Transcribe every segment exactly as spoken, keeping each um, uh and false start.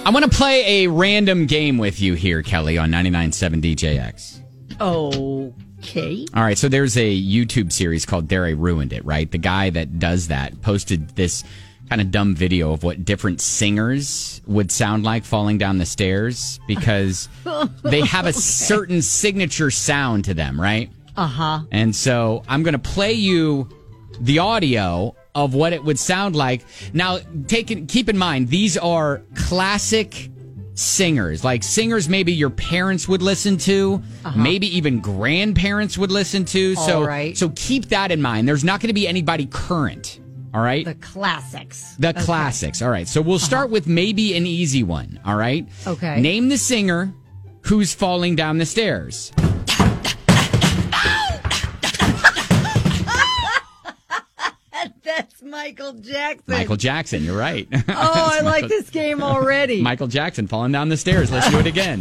I want to play a random game with you here, Kelly, on ninety-nine point seven D J X. Okay. All right, so there's a YouTube series called Dare I Ruined It, right? The guy that does that posted this kind of dumb video of what different singers would sound like falling down the stairs because they have a okay. certain signature sound to them, right? Uh-huh. And so I'm going to play you the audio of what it would sound like. Now, take it, keep in mind, these are classic singers, like singers maybe your parents would listen to, uh-huh. maybe even grandparents would listen to. All so, right. so keep that in mind. There's not going to be anybody current. All right? The classics. The okay. classics. All right. So we'll start uh-huh. with maybe an easy one. All right? Okay. Name the singer who's falling down the stairs. That's Michael Jackson. Michael Jackson, you're right. Oh, I Michael, like this game already. Michael Jackson falling down the stairs. Let's do it again.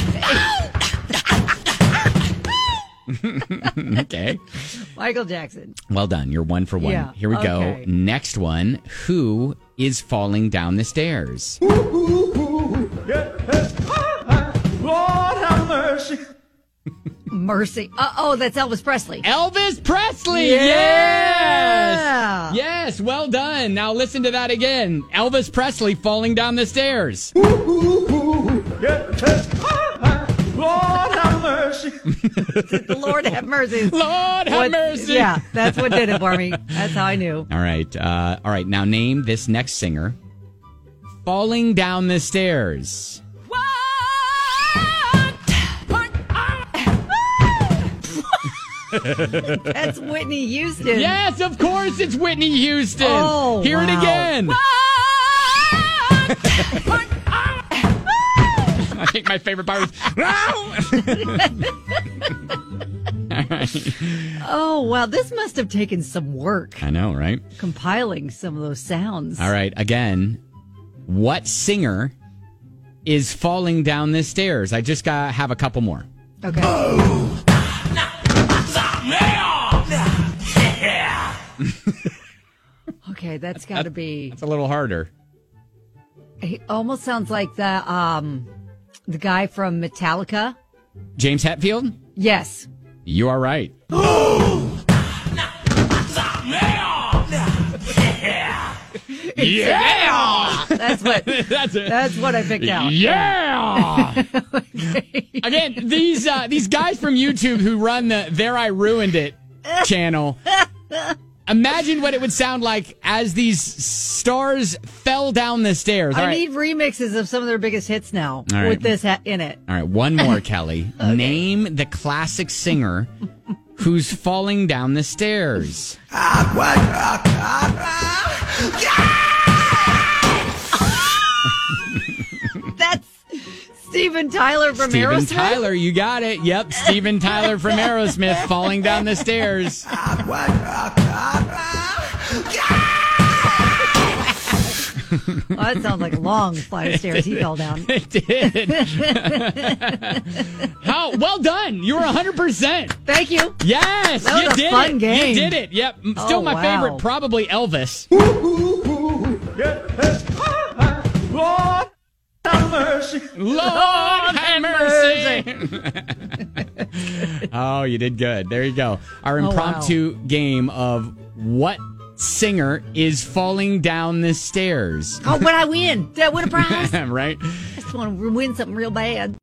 Okay. Michael Jackson. Well done. You're one for one. Yeah, Here we okay. go. Next one. Who is falling down the stairs? Lord have mercy. Mercy. Uh, oh, that's Elvis Presley. Elvis Presley. Yeah. Yes. Yes. Well done. Now listen to that again. Elvis Presley falling down the stairs. Lord have mercy. Lord have mercy. Lord have what, mercy. Yeah, that's what did it for me. That's how I knew. All right. Uh, all right. Now name this next singer falling down the stairs. That's Whitney Houston. Yes, of course it's Whitney Houston. Oh, Hear wow. it again. I think my favorite part was. Oh, wow. This must have taken some work. I know, right? Compiling some of those sounds. All right. Again, what singer is falling down the stairs? I just got have a couple more. Okay. Oh. Okay, that's got to be. It's a little harder. He almost sounds like the um, the guy from Metallica. James Hetfield? Yes. You are right. Yeah! That's what. That's it. That's what I picked out. Yeah! Okay. Again, these uh, these guys from YouTube who run the There I Ruined It channel, imagine what it would sound like as these stars fell down the stairs. All I right. need remixes of some of their biggest hits now All right. with this ha- in it. All right, one more, Kelly. Okay. Name the classic singer who's falling down the stairs. That's Steven Tyler from Steven Aerosmith. Tyler, you got it. Yep, Steven Tyler from Aerosmith falling down the stairs. Oh, that sounds like a long flight of stairs he fell down. It did. How well done. You were one hundred percent. Thank you. Yes, That was you a did fun it. game. You did it. Yep. Still Oh, my wow. favorite, probably Elvis. Lord have mercy. Lord have mercy. Oh, you did good. There you go. Our Oh, wow. impromptu game of what singer is falling down the stairs. Oh, when I win, did I win a prize? Right? I just want to win something real bad.